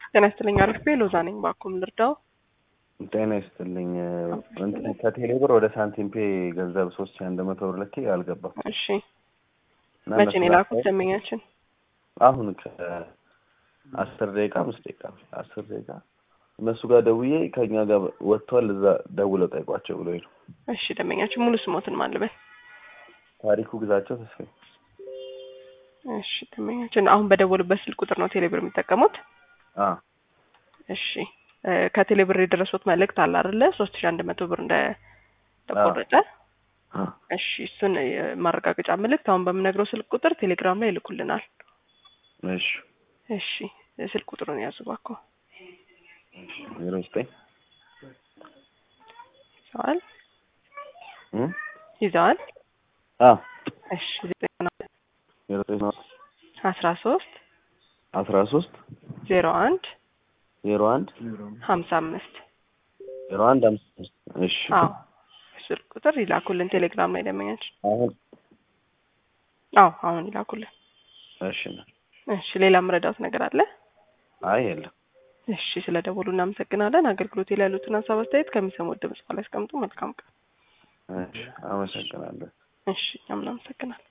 ጤና ይስጥልኝ አሪፍ ሎዛ ነኝ ባኩም ልርዳው ጤና ይስጥልኝ ከቴሌብር ወደ ሳንቲም ፔ ገንዘብ 3100 ብር ልኬ አልገባም እሺ መቼ ነው ላኩት ደመኛችን አሁን ከ10 ደቂቃ 5 ደቂቃ 10 ደቂቃ እነሱ ጋር ደውዬ ከኛ ጋር ወጥቷል እዛ ደውለው ጠይቋቸው ብሎኝ ነው እሺ ደመኛችን ሙሉ ስሞትን ማለበት ታሪኩ ግዛቸው ተስፋዬ እሺ ደመኛችን አሁን በደወሉበት ስልክ ቁጥር ነው ቴሌብር የሚጠቀሙት እሺ ከቴሌብር የደረሱት መልእክት አለ አይደለ 3100 ብር እንደ ተቆረጠ እሺ እሱን ማረጋገጫ መልእክት አሁን በመነግረው ስልክ ቁጥር ቴሌግራም ላይ ይልኩልናል እሺ ስልክ ቁጥሩን ያዙባኮ 09 ይዛል እሺ 13 01 55 እሺ ስልክ ቁጥር ይላኩልን ቴሌግራም ላይ ደመኛችን አሁን ይላኩልን እሺ ሌላ ምረዳት ነገር አለ አይ የለም እሺ ስለደወሉ እናመሰግናለን አገልግሎት ላይ ያሉትን ሀሳብ አስተያየት ከሚሰሙት ድምጽ ላይ አስቀምጡ መልካም ቀን እሺ አመሰግናለሁ እሺ እናመሰግናለን